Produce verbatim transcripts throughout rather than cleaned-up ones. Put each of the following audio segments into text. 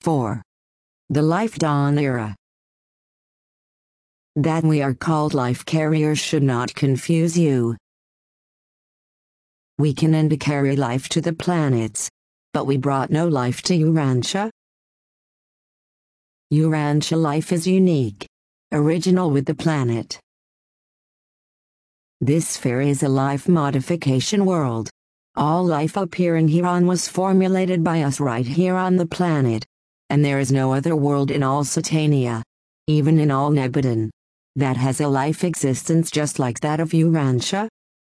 four. The Life Dawn Era. That we are called life carriers should not confuse you. We can and carry life to the planets, but we brought no life to Urantia. Urantia life is unique, original with the planet. This sphere is a life modification world. All life appearing hereon was formulated by us right here on the planet, and there is no other world in all Satania, even in all Nebadon, that has a life existence just like that of Urantia.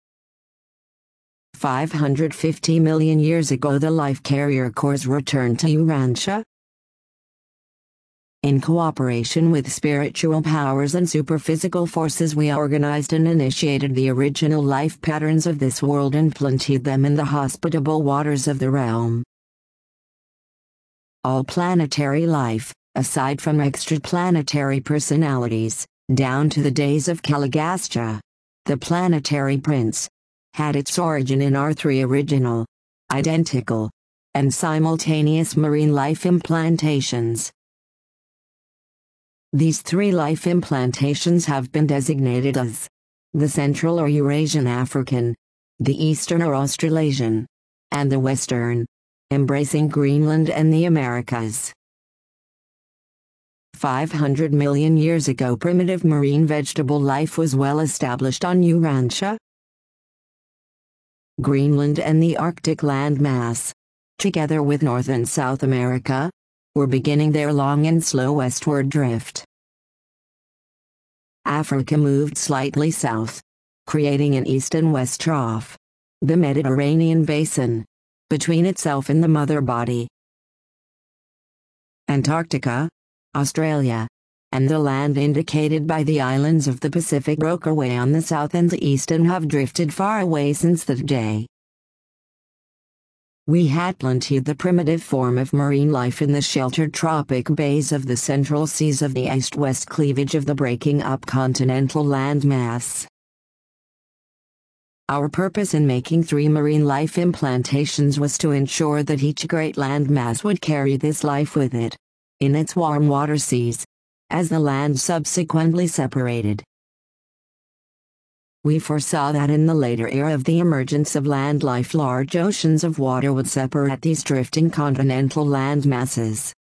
five hundred fifty million years ago the life carrier cores returned to Urantia. In cooperation with spiritual powers and superphysical forces we organized and initiated the original life patterns of this world and planted them in the hospitable waters of the realm. All planetary life, aside from extraplanetary personalities, down to the days of Caligastia, the planetary prince, had its origin in our three original, identical, and simultaneous marine life implantations. These three life implantations have been designated as the Central or Eurasian African, the Eastern or Australasian, and the Western, embracing Greenland and the Americas. five hundred million years ago primitive marine vegetable life was well established on Urantia. Greenland and the Arctic land mass, together with North and South America, were beginning their long and slow westward drift. Africa moved slightly south, creating an east and west trough, the Mediterranean basin, between itself and the mother body. Antarctica, Australia, and the land indicated by the islands of the Pacific broke away on the south and the east and have drifted far away since that day. We had planted the primitive form of marine life in the sheltered tropic bays of the central seas of the east-west cleavage of the breaking up continental landmass. Our purpose in making three marine life implantations was to ensure that each great landmass would carry this life with it, in its warm water seas, as the land subsequently separated. We foresaw that in the later era of the emergence of land life large oceans of water would separate these drifting continental land masses.